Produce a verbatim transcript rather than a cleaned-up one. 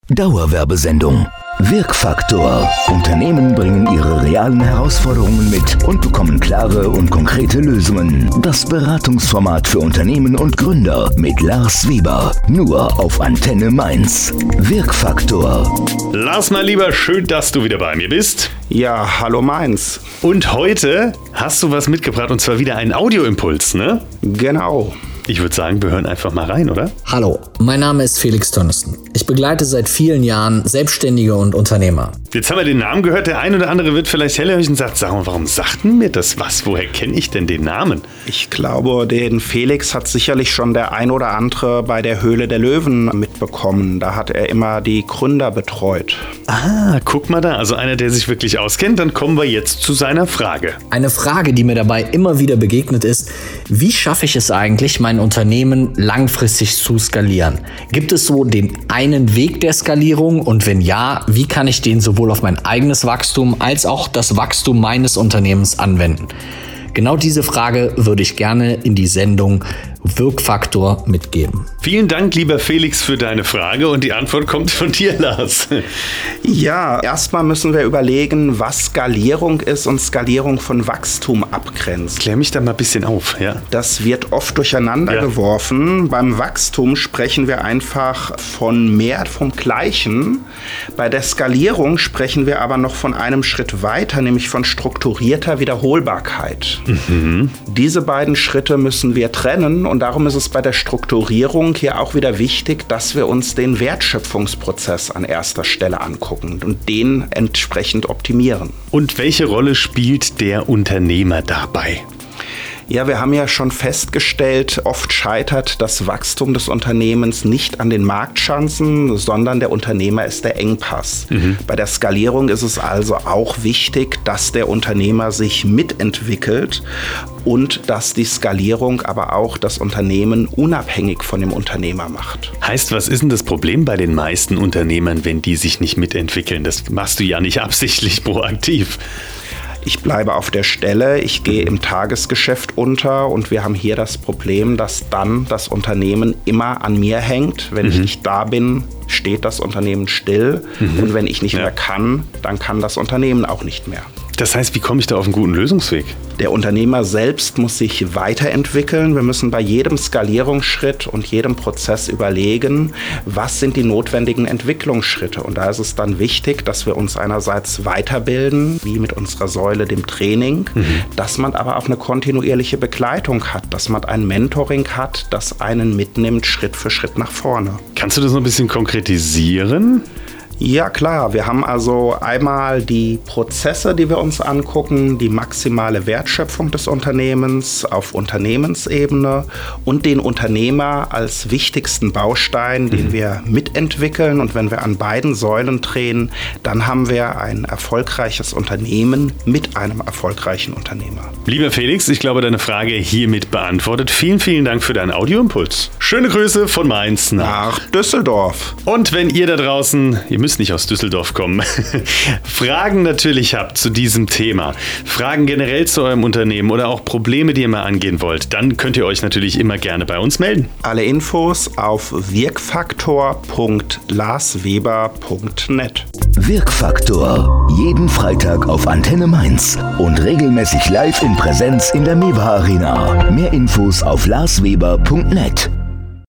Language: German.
Dauerwerbesendung. Wirkfaktor. Unternehmen bringen ihre realen Herausforderungen mit und bekommen klare und konkrete Lösungen. Das Beratungsformat für Unternehmen und Gründer mit Lars Weber. Nur auf Antenne Mainz. Wirkfaktor. Lars, mein Lieber, schön, dass du wieder bei mir bist. Ja, hallo Mainz. Und heute hast du was mitgebracht, und zwar wieder einen Audioimpuls, ne? Genau. Ich würde sagen, wir hören einfach mal rein, oder? Hallo, mein Name ist Felix Tönnissen. Ich begleite seit vielen Jahren Selbstständige und Unternehmer. Jetzt haben wir den Namen gehört. Der ein oder andere wird vielleicht hellhörig und sagt, sag mal, warum sagt denn mir das was? Woher kenne ich denn den Namen? Ich glaube, den Felix hat sicherlich schon der ein oder andere bei der Höhle der Löwen mitbekommen. Da hat er immer die Gründer betreut. Ah, guck mal da. Also einer, der sich wirklich auskennt. Dann kommen wir jetzt zu seiner Frage. Eine Frage, die mir dabei immer wieder begegnet ist: Wie schaffe ich es eigentlich, mein Unternehmen langfristig zu skalieren? Gibt es so den einen Weg der Skalierung? Und wenn ja, wie kann ich den sowohl auf mein eigenes Wachstum als auch das Wachstum meines Unternehmens anwenden? Genau diese Frage würde ich gerne in die Sendung Wirkfaktor mitgeben. Vielen Dank, lieber Felix, für deine Frage, und die Antwort kommt von dir, Lars. Ja, erstmal müssen wir überlegen, was Skalierung ist und Skalierung von Wachstum abgrenzt. Klär mich da mal ein bisschen auf, ja? Das wird oft durcheinander Ja. geworfen. Beim Wachstum sprechen wir einfach von mehr vom Gleichen. Bei der Skalierung sprechen wir aber noch von einem Schritt weiter, nämlich von strukturierter Wiederholbarkeit. Mhm. Diese beiden Schritte müssen wir trennen. Und darum ist es bei der Strukturierung hier auch wieder wichtig, dass wir uns den Wertschöpfungsprozess an erster Stelle angucken und den entsprechend optimieren. Und welche Rolle spielt der Unternehmer dabei? Ja, wir haben ja schon festgestellt, oft scheitert das Wachstum des Unternehmens nicht an den Marktchancen, sondern der Unternehmer ist der Engpass. Mhm. Bei der Skalierung ist es also auch wichtig, dass der Unternehmer sich mitentwickelt und dass die Skalierung aber auch das Unternehmen unabhängig von dem Unternehmer macht. Heißt, was ist denn das Problem bei den meisten Unternehmern, wenn die sich nicht mitentwickeln? Das machst du ja nicht absichtlich proaktiv. Ich bleibe auf der Stelle, ich gehe im Tagesgeschäft unter und wir haben hier das Problem, dass dann das Unternehmen immer an mir hängt. Wenn mhm. ich nicht da bin, steht das Unternehmen still mhm. und wenn ich nicht ja. mehr kann, dann kann das Unternehmen auch nicht mehr. Das heißt, wie komme ich da auf einen guten Lösungsweg? Der Unternehmer selbst muss sich weiterentwickeln. Wir müssen bei jedem Skalierungsschritt und jedem Prozess überlegen, was sind die notwendigen Entwicklungsschritte. Und da ist es dann wichtig, dass wir uns einerseits weiterbilden, wie mit unserer Säule, dem Training, mhm. dass man aber auch eine kontinuierliche Begleitung hat, dass man ein Mentoring hat, das einen mitnimmt, Schritt für Schritt nach vorne. Kannst du das noch ein bisschen konkretisieren? Ja klar, wir haben also einmal die Prozesse, die wir uns angucken, die maximale Wertschöpfung des Unternehmens auf Unternehmensebene und den Unternehmer als wichtigsten Baustein, den mhm. wir mitentwickeln. Und wenn wir an beiden Säulen drehen, dann haben wir ein erfolgreiches Unternehmen mit einem erfolgreichen Unternehmer. Lieber Felix, ich glaube, deine Frage hiermit beantwortet. Vielen, vielen Dank für deinen Audioimpuls. Schöne Grüße von Mainz nach, nach Düsseldorf. Und wenn ihr da draußen, ihr müsst nicht aus Düsseldorf kommen, Fragen natürlich habt zu diesem Thema, Fragen generell zu eurem Unternehmen oder auch Probleme, die ihr mal angehen wollt, dann könnt ihr euch natürlich immer gerne bei uns melden. Alle Infos auf wirkfaktor punkt larsweber punkt net. Wirkfaktor. Jeden Freitag auf Antenne Mainz und regelmäßig live in Präsenz in der Mewa Arena. Mehr Infos auf larsweber punkt net.